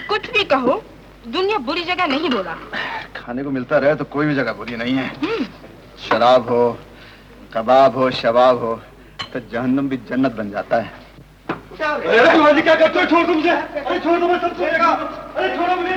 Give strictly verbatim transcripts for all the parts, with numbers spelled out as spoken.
कुछ भी कहो, दुनिया बुरी जगह नहीं बोला। खाने को मिलता रहे तो कोई भी जगह बुरी नहीं है। शराब हो, कबाब हो, शबाब हो, तो जहन्नुम भी जन्नत बन जाता है। अरे तुम्हारी क्या करते हो? छोड़ दो मुझे। अरे छोड़ दो, मैं सब छोड़ेगा। अरे छोड़ो मुझे।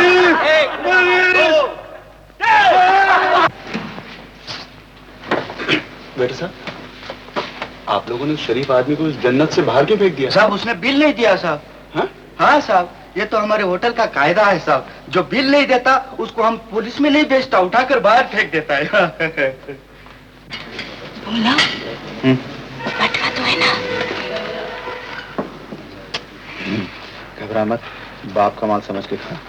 बेटे साहब, आप लोगों ने शरीफ आदमी को इस जन्नत से बाहर क्यों फेंक दिया? साहब उसने बिल नहीं दिया साहब। हाँ? हाँ साहब, ये तो हमारे होटल का कायदा है साहब। जो बिल नहीं देता उसको हम पुलिस में नहीं भेजता, उठाकर बाहर फेंक देता है। बोला बटवा तो है ना? घबरा मत, बाप का माल समझ के खा।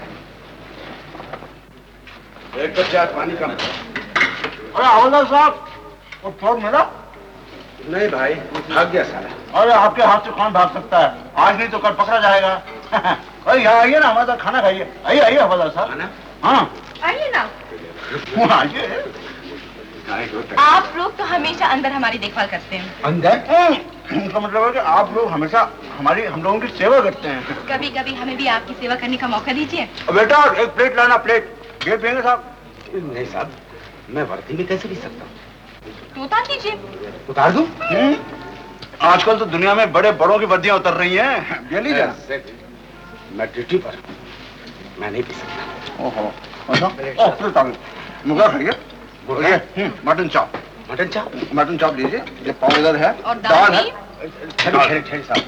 एक कप चाय पानी कम। अरे हवलदार साहब, वो फोन मिला? नहीं भाई, भाग गया साला। अरे आपके हाथ से कौन भाग सकता है? आज नहीं तो कल पकड़ा जाएगा। अरे यहाँ आइए ना, हमारा खाना खाइए। आइए आइए हवलदार साहब। हाँ आइए ना। आइए। आप लोग तो हमेशा अंदर हमारी देखभाल करते हैं। अंदर? इसका मतलब है कि आप लोग हमेशा हमारी हम लोगों की सेवा करते हैं। कभी कभी हमें भी आपकी सेवा करने का मौका दीजिए। बेटा एक प्लेट लाना, प्लेट। ये पिएंगे साहब? नहीं साहब, मैं वर्दी में कैसे पी सकता हूँ? तो उतार दीजिए। उतार दूं? आजकल तो दुनिया में बड़े बड़ों की वर्दियां उतर रही हैं। ये लीजिए। मैं ड्यूटी पर, मैं नहीं पी सकता। ओहो, अच्छा। मुर्गा खाइए। मुर्गा? Mutton chop. Mutton chop? Mutton chop लीजिए। ये पाव इधर है। और दाल है? ठहरिए ठहरिए ठहरिए साहब।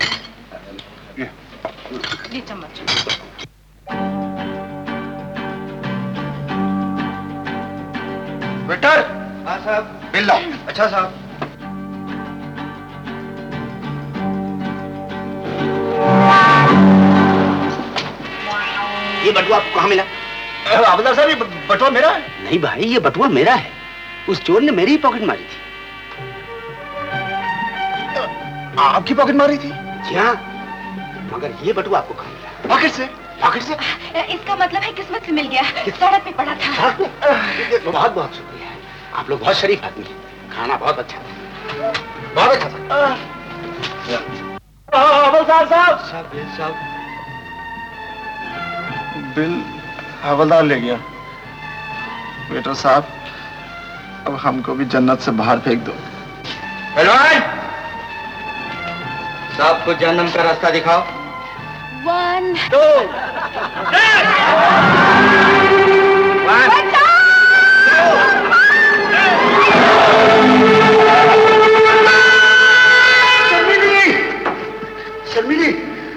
ये चम्मच। वेटर। हाँ साहब। बिल लाओ। अच्छा साहब। ये बटुआ आपको कहाँ मिला? हवलदार साहब, ये बटुआ मेरा है। नहीं भाई, ये बटुआ मेरा है। उस चोर ने मेरी ही पॉकेट मारी थी। आपकी पॉकेट मारी थी? जी हाँ, मगर ये बटुआ आपको कहाँ मिला? पॉकेट से? पॉकेट से? इसका मतलब है किस्मत से मिल गया। सड़क पे पड़ा था। बहुत बहुत शुक्रिया। आप लोग बहुत शरीफ आदमी हैं। खाना बहुत अच्छा था, बहुत अच्छा था। हवलदार साहब। साहब बिल साहब। बिल हवलदार ले गया। बेटा साहब, अब हमको भी जन्नत से बाहर फेंक दो। पहलवान साहब को जन्नम का रास्ता दिखाओ। वन दो शर्मिली, शर्मिली।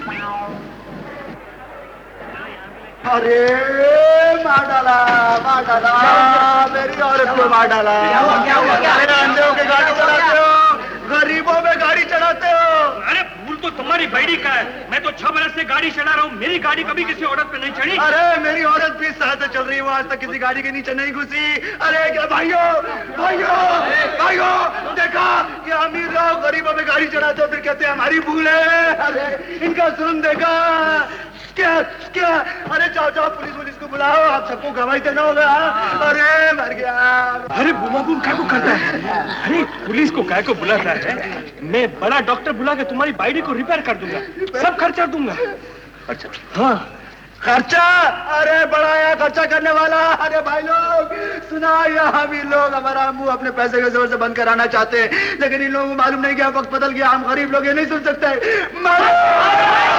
अरे मार डाला, मार डाला, मेरी औरत को मार डाला। मेरे अंधे के गाड़ी चलाते हो, गरीबों में गाड़ी चढ़ाते हो। अरे भूल तो तुम्हारी बैडी का है। मैं तो छह बरस से गाड़ी चला रहा हूँ, मेरी गाड़ी कभी किसी औरत पे नहीं चढ़ी। अरे मेरी औरत बीस साल से चल रही है, वो आज तक किसी गाड़ी के नीचे नहीं घुसी। अरे क्या भाइयों, भाइयों, भाइयों, देखा कि अमीर लोग गरीबों में गाड़ी चढ़ाते हो, फिर कहते हैं हमारी भूल है। अरे इनका जुल्म देखा। क्या क्या? अरे जाओ जाओ, पुलिस पुलिस को बुलाओ, आप सबको गवाही देना होगा। अरे मर गया। अरे बुमा बुम क्या को करता है? अरे पुलिस को काय को बुलाता है? मैं बड़ा डॉक्टर बुला के तुम्हारी बाइडी को रिपेयर कर दूंगा, सब खर्चा दूंगा। अच्छा हाँ, खर्चा? अरे बड़ा है खर्चा करने वाला। अरे भाई लोग सुना, यहाँ भी लोग हमारा मुंह अपने पैसे के जोर से बंद कराना चाहते हैं, लेकिन इन लोगों को मालूम नहीं क्या वक्त बदल गया। हम गरीब लोग ये नहीं सुन सकते।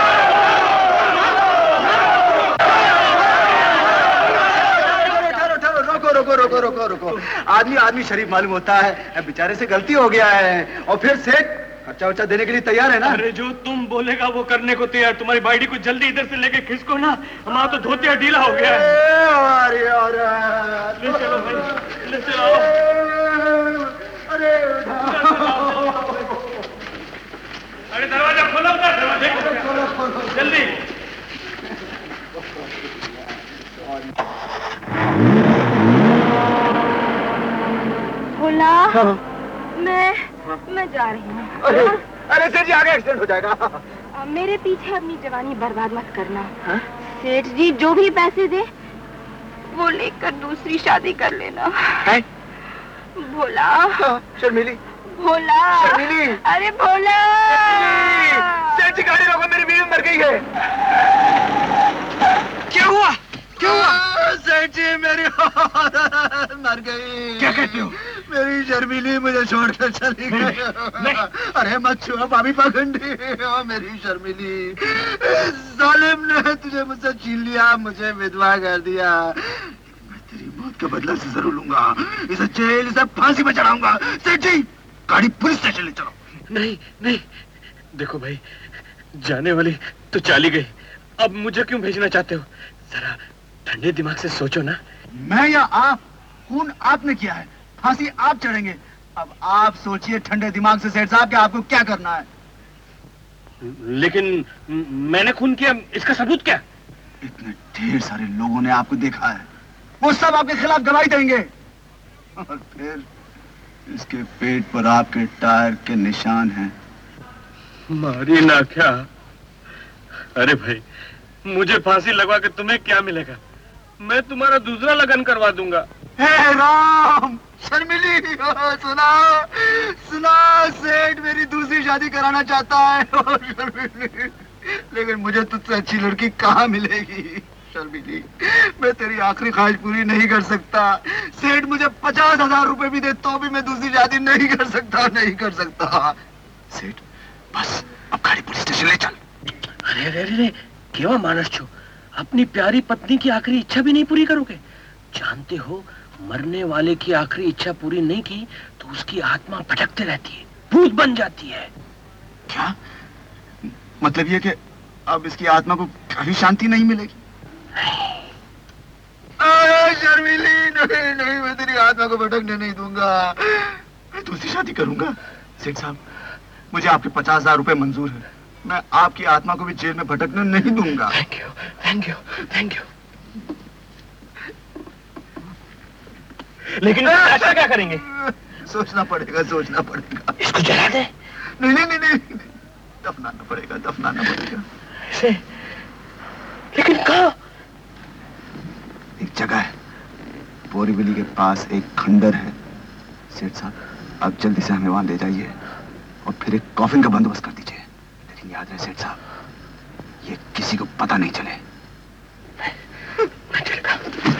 रोको रोको रोको रोको रोको। आदमी आदमी शरीफ मालूम होता है, बेचारे से गलती हो गया है। और फिर सेठ खर्चा वर्चा देने के लिए तैयार है ना? अरे जो तुम बोलेगा वो करने को तैयार। तुम्हारी बाइडी को जल्दी इधर से लेके खिसको ना, हमारा तो धोतिया ढीला हो गया है। ले चलो भाई, ले चलो। अरे अरे दरवाजा खोलो, दरवाजा जल्दी। भोला, मैं मैं जा रही हूँ। अरे अरे सेठ जी, आगे एक्सीडेंट हो जाएगा। मेरे पीछे अपनी जवानी बर्बाद मत करना। हा? सेठ जी जो भी पैसे दे वो लेकर दूसरी शादी कर लेना। है? भोला। शर्मिली, भोला, शर्मिली। अरे भोला। सेठ जी गाड़ी रोको, मेरी बीवी मर गई है। मेरी मर गई। क्या कहते हो? मेरी शर्मिली मुझे छोड़कर चली गई। अरे मत छुआ भाभी पाखंडी, ओ मेरी शर्मिली, जालिम ने तुझे मुझसे छीन लिया, मुझे विधवा कर दिया। मैं तेरी मौत का बदला से जरूर लूंगा, इसे जेल से फांसी में चढ़ाऊंगा। सेठ जी, गाड़ी पुलिस स्टेशन ले चलो। नहीं नहीं, देखो भाई, जाने वाली तो चली गई, अब मुझे क्यों भेजना चाहते हो? जरा ठंडे दिमाग से सोचो ना। मैं या आप? खून आपने किया है, फांसी आप चढ़ेंगे। अब आप सोचिए ठंडे दिमाग से सेठ साहब कि आपको क्या करना है। लेकिन मैंने खून किया, इसका सबूत क्या? इतने ढेर सारे लोगों ने आपको देखा है, वो सब आपके खिलाफ गवाही देंगे। और फिर इसके पेट पर आपके टायर के निशान हैं। मारी ना क्या? अरे भाई, मुझे फांसी लगवा के तुम्हें क्या मिलेगा? मैं तुम्हारा दूसरा लगन करवा दूंगा। हे राम, शर्मिली, सुना सुना, सेठ मेरी दूसरी शादी कराना चाहता है। ओ शर्मिली, लेकिन मुझे तुझसे अच्छी लड़की कहाँ मिलेगी? शर्मिली, मैं तेरी आखिरी ख्वाहिश पूरी नहीं कर सकता। सेठ मुझे पचास हजार रुपए भी दे तो भी मैं दूसरी शादी नहीं कर सकता, नहीं कर सकता। सेठ, बस अब गाड़ी पुलिस स्टेशन ले चल। अरे अरे अरे, केवा मानस छो, अपनी प्यारी पत्नी की आखिरी इच्छा भी नहीं पूरी करोगे? जानते हो, मरने वाले की आखिरी इच्छा पूरी नहीं की तो उसकी आत्मा भटकते रहती है, भूत बन जाती है। क्या मतलब ये कि अब इसकी आत्मा को कभी शांति नहीं मिलेगी? अरे शर्मिली, नहीं नहीं, मैं तेरी आत्मा को भटकने नहीं दूंगा, मैं दूसरी शादी करूंगा। सेठ साहब, मुझे आपके पचास हजार रुपए मंजूर है, मैं आपकी आत्मा को भी जेल में भटकने नहीं दूंगा। Thank you, thank you, thank you. लेकिन ऐसा क्या करेंगे? सोचना पड़ेगा, सोचना पड़ेगा। इसको जला दे? नहीं नहीं नहीं नहीं, दफनाना पड़ेगा, दफनाना पड़ेगा। ऐसे? लेकिन कहाँ? एक जगह है, बोरीवली के पास एक खंडर है। सेठ साहब, अब जल्दी से हमें वहां ले जाइए और फिर एक कॉफिन का बंदोबस्त कर दीजिए। लेकिन याद रहे सेठ साहब, ये किसी को पता नहीं चले। मैं चलेगा।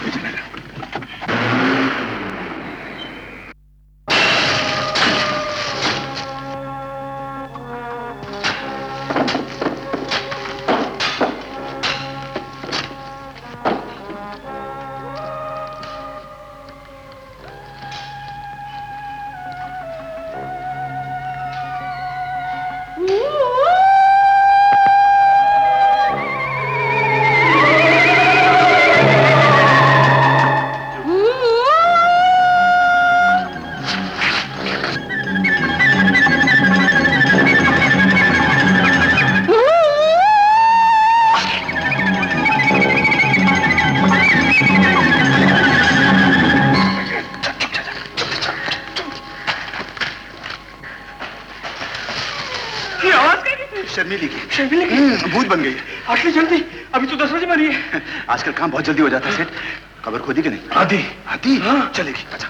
शर्मिली की शर्मिली की भूत बन गई है। आखिर जल्दी, अभी तो दस बजे मरी है। आजकल काम बहुत जल्दी हो जाता है सेठ। खबर खोदी कि नहीं? आधी आधी? हाँ। चलेगी। अच्छा,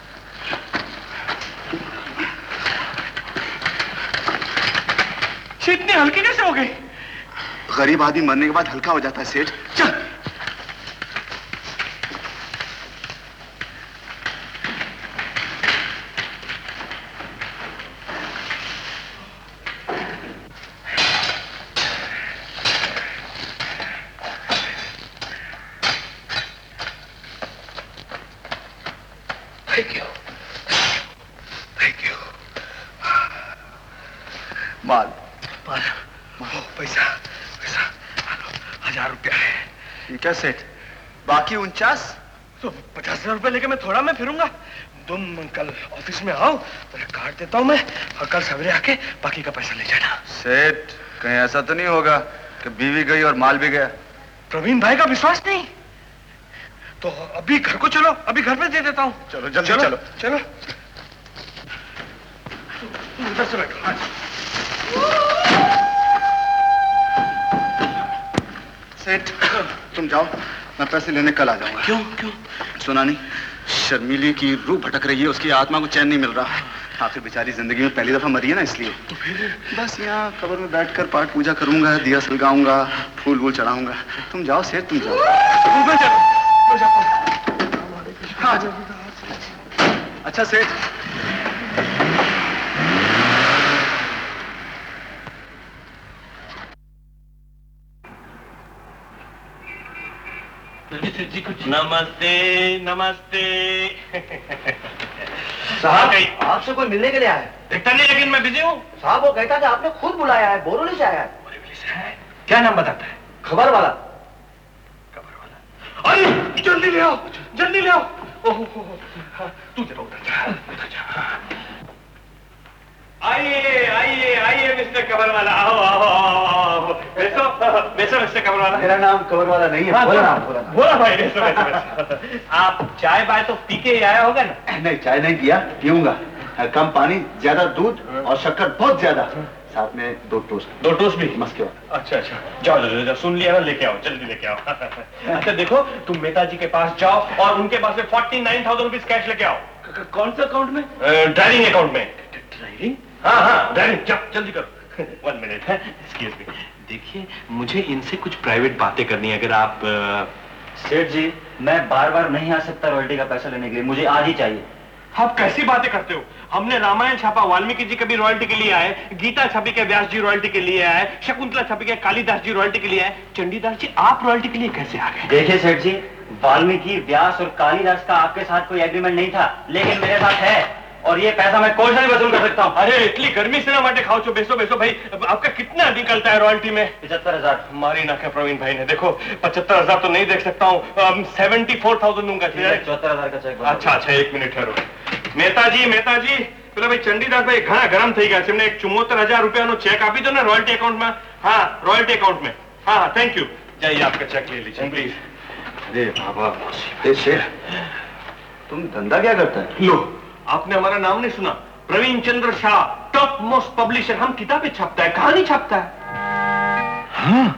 इतनी हल्की कैसे हो गई? गरीब आदमी मरने के बाद हल्का हो जाता है सेठ। चल। Thank you, thank you. माल माल, पैसा, पैसा, हजार रुपया है। ठीक है सेठ, बाकी उनचास? तो पचास हजार रुपये लेके मैं थोड़ा मैं फिरूंगा। तुम कल ऑफिस में आओ, तो काट देता हूँ मैं, और कल सवेरे आके बाकी का पैसा ले जाना। सेठ, कहीं ऐसा तो नहीं होगा कि बीवी गई और माल भी गया? प्रवीण भाई का विश्वास नहीं? तो अभी घर को चलो, अभी घर में दे देता हूँ। चलो जल्दी चलो चलो, चलो, उधर से बैठो। हाँ। सेठ तुम जाओ, मैं पैसे लेने कल आ जाऊंगा। क्यों क्यों? सुना नहीं, शर्मिली की रूह भटक रही है, उसकी आत्मा को चैन नहीं मिल रहा। आखिर बेचारी जिंदगी में पहली दफा मरी है ना, इसलिए। तो फिर बस यहाँ कब्र में बैठकर पाठ पूजा करूंगा, दिया सलगाऊंगा, फूल वूल चढ़ाऊंगा। तुम जाओ सेठ, तुम जाओ। मैं जाता हूँ, मैं जाता हूँ। हाँ जल्दी। अच्छा सेठ, सेठ जी कुछ नमस्ते नमस्ते। साहब आपसे कोई मिलने के लिए आया है। दिखता नहीं लेकिन मैं बिजी हूँ। साहब वो कहता कि आपने खुद बुलाया है, बोरोली से आया है। बोरीवली से है? क्या नाम बताता है? खबर वाला। खबर वाला। अरे जल्दी ले आओ, जल्दी ले आओ। ओहो तू जरा उधर जा, उधर जा। आइए आइए आइए मिस्टर कबर वाला, आओ आओ आओ। बैठो बैठो मिस्टर कबर वाला। मेरा नाम कवर वाला नहीं है। हाँ, बोला नाम, बोला बोला भाई बैठो बैठो बैठो। आप चाय बाय तो पी के ही आया होगा ना? नहीं, चाय नहीं किया, पीऊंगा। कम पानी, ज्यादा दूध और शक्कर बहुत ज्यादा, साथ में दो टोस्ट। दो टोस्ट भी? मस्के वाला। अच्छा अच्छा, जाओ जाओ जाओ, सुन लिया ना, लेके आओ, जल्दी लेके आओ। अच्छा देखो, तुम मेहता जी के पास जाओ और उनके पास में forty nine thousand rupees cash लेके आओ। कौन सा अकाउंट में? ड्राइविंग अकाउंट में। ड्राइविंग? हाँ हाँ ड्राइविंग, जाओ जल्दी करो। वन मिनट है, एक्सक्यूज मी। देखिए मुझे इनसे कुछ प्राइवेट बातें करनी है, अगर आप। सेठ जी, मैं बार बार नहीं आ सकता रॉयल्टी का पैसा लेने के लिए, मुझे आज ही चाहिए। आप कैसी बातें करते हो? हमने रामायण छापा, वाल्मीकि जी कभी रॉयल्टी के लिए आए, गीता छपी के व्यास जी रॉयल्टी के लिए आए, शकुंतला छपी के कालिदास जी रॉयल्टी के लिए आए, चंडीदास जी आप रॉयल्टी के लिए कैसे आ गए? देखिए सेठ जी, वाल्मीकि, व्यास और कालिदास का आपके साथ कोई एग्रीमेंट नहीं था, लेकिन मेरे साथ है, और ये पैसा मैं कोई से भी वसूल कर सकता हूँ। अरे इतनी गर्मी से ना माटे खाओ चो, बेसो बेसो भाई। आपका कितना निकलता है रॉयल्टी में? पचहत्तर हजार। हमारी ना क्या प्रवीण भाई ने, देखो पचहत्तर हजार तो नहीं देख सकता हूँ, सेवेंटी फोर थाउजेंड दूंगा। चौहत्तर हजार का चेक। अच्छा अच्छा, एक मिनट ठहरो। मेहता जी मेहता जी, પેલા ભાઈ ચંડીદાસભાઈ ઘણા ગરમ થઈ ગયા છે, એમને એક ચુમ્મોતેર हजार रुपया નો चेक આપી दो ना रॉयल्टी अकाउंट में। हाँ रॉयल्टी अकाउंट में। हाँ हाँ थैंक यू, जाइए आपका चेक ले लीजिए प्लीज। अरे बाबा, ए शेठ, तुम धंधा क्या करता है? लो, आपने हमारा नाम नहीं सुना? Praveen Chandra Shah, top most publisher. हम किताबें छापता है, कहानी छापता है। हाँ,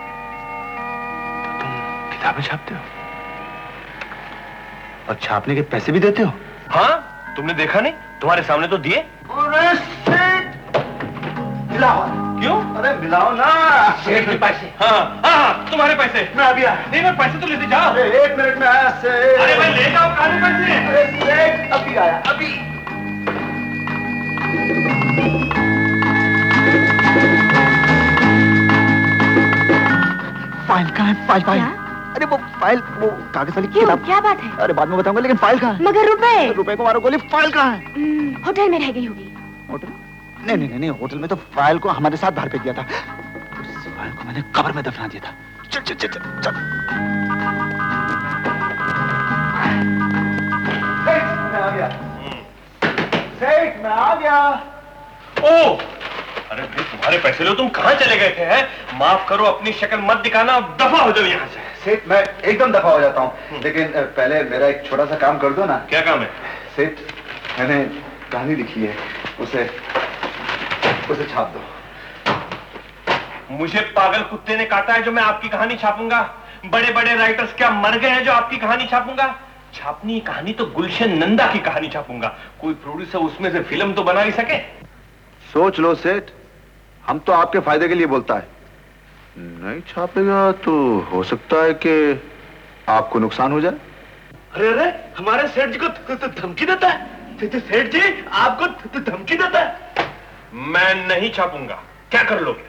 तो तुम किताबें छापते हो और छापने के पैसे भी देते हो? हाँ, तुमने देखा नहीं? तुम्हारे सामने तो दिए। अरे सेठ, मिलाओ। क्यों? अरे मिलाओ ना। सेठ के पैसे? हाँ हाँ हाँ, तुम्हारे पैसे। मैं अभी आया। नहीं मैं पैसे तो लेते जाओ। अरे एक मिनट में आया सेठ। अरे भाई ले जाओ, कहां पैसे? अरे सेठ अभी आया, अभी। फाइल कहाँ है? File file. अरे वो फाइल, वो कागज वाली किताब। क्या बात है? अरे बाद में बताऊंगा, लेकिन फाइल कहाँ है? मगर रुपए? रुपए को मारो गोली, फाइल कहाँ है? होटल में रह गई होगी। होटल? नहीं नहीं नहीं, होटल में तो फाइल को हमारे साथ बाहर भेज दिया था। उस फाइल को मैंने कब्र में दफना दिया था। चल चल चल चल चल। सेठ मैं आ गया। सेठ मैं आ गया। ओ अरे भाई, तुम्हारे पैसे लो, तुम कहाँ चले गए थे? हैं? माफ करो, अपनी शक्ल मत दिखाना, अब दफा हो जाओ यहाँ से। सेठ मैं एकदम दफा हो जाता हूँ, लेकिन पहले मेरा एक छोटा सा काम कर दो ना। क्या काम है? सेठ, मैंने कहानी लिखी है, उसे उसे छाप दो। मुझे पागल कुत्ते ने काटा है जो मैं आपकी कहानी छापूंगा? बड़े बड़े राइटर्स क्या मर गए हैं जो आपकी कहानी छापूंगा? छापनी कहानी तो गुलशन नंदा की कहानी छापूंगा। कोई प्रोड्यूसर उसमें से फिल्म तो बना ही सके। सोच लो सेठ, हम तो आपके फायदे के लिए बोलता है। नहीं छापेगा तो हो सकता है कि आपको नुकसान हो जाए। अरे अरे, हमारे सेठ जी को धमकी देता है? सेठ जी आपको धमकी देता है? मैं नहीं छापूंगा, क्या कर लोगे?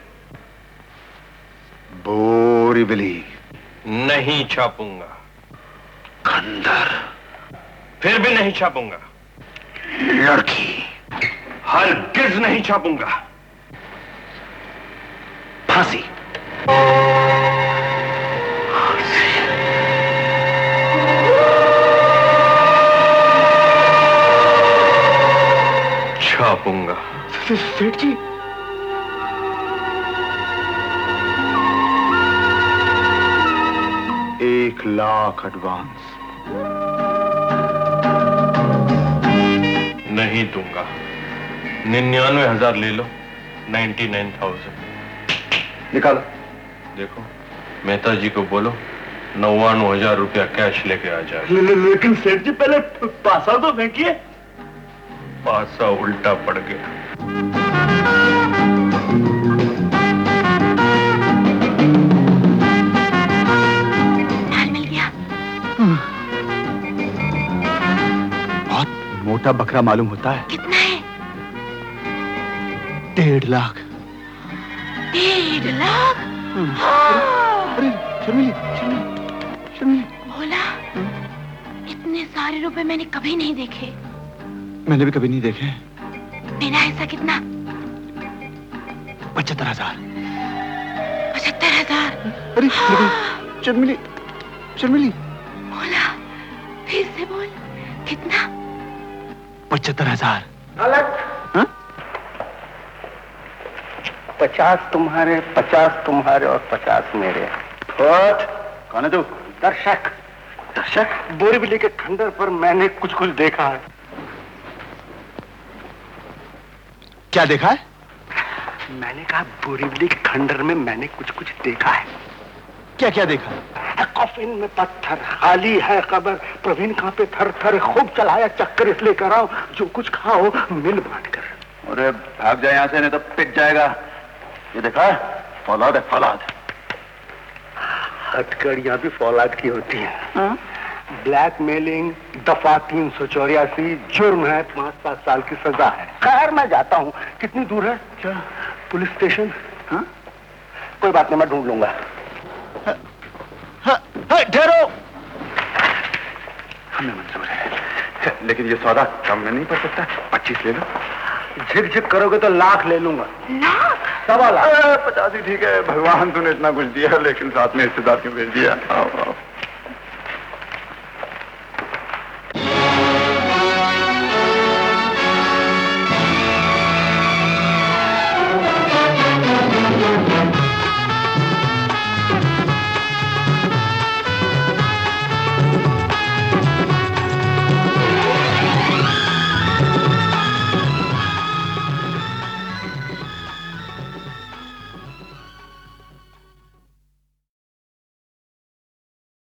बोरीवली नहीं छापूंगा। खंडर फिर भी नहीं छापूंगा। लड़की हरगिज नहीं छापूंगा। फांसी छापूंगा। सेठ जी, एक लाख एडवांस नहीं दूंगा। निन्यानवे हजार ले लो, नाइन्टी नाइन थाउजेंड निकालो। देखो मेहता जी को बोलो नवानवे हजार रुपया कैश लेके आ जाए। ले, ले, लेकिन सेठ जी पहले पासा तो फेंकिए। पासा उल्टा पड़ गया। मिल गया। मोटा बकरा मालूम होता है। कितना है? डेढ़ लाख। डेढ़ लाख? अरे शर्मिली, शर्मिली, शर्मिली। भोला, इतने सारे रुपए मैंने कभी नहीं देखे। मैंने भी कभी नहीं देखे। बिना ऐसा कितना? पचहत्तर हजार। पचहत्तर हजार? अरे शर्मिली, शर्मिली। भोला, फिर से बोल, कितना? पचहत्तर हजार। अलग। हाँ? पचास तुम्हारे, पचास तुम्हारे और पचास मेरे। कौन है तू? दर्शक। दर्शक? बोरीवली के खंडर पर मैंने कुछ कुछ देखा है। क्या देखा है? मैंने कहा बोरीवली के खंडर में मैंने कुछ कुछ देखा है। क्या क्या देखा? कॉफिन में पत्थर, खाली है कब्र, प्रवीण कहाँ पे थर थर, खूब चलाया चक्कर इसलिए कराओ, जो कुछ खाओ मिल बांट कर। अरे भाग जाए यहाँ से, नहीं तो पिट जाएगा। ये देखा है? फौलाद है, फौलाद। हथकड़ियां भी फौलाद की होती है। ब्लैकमेलिंग दफा तीन सौ चौरासी जुर्म है, पांच सात साल की सजा है। खैर मैं जाता हूँ। कितनी दूर है? क्या? Police station? हाँ? कोई बात नहीं, मैं ढूंढ लूंगा। ठहरो। हमें मंजूर है, लेकिन ये सौदा कम में नहीं पड़ सकता। पच्चीस ले लो। झिक झिक करोगे तो लाख ले लूंगा। लाख? सवा लाख। पचास ही ठीक है। भगवान तूने इतना कुछ दिया, लेकिन साथ में रिश्तेदार क्यों भेज दिया? आओ, आओ।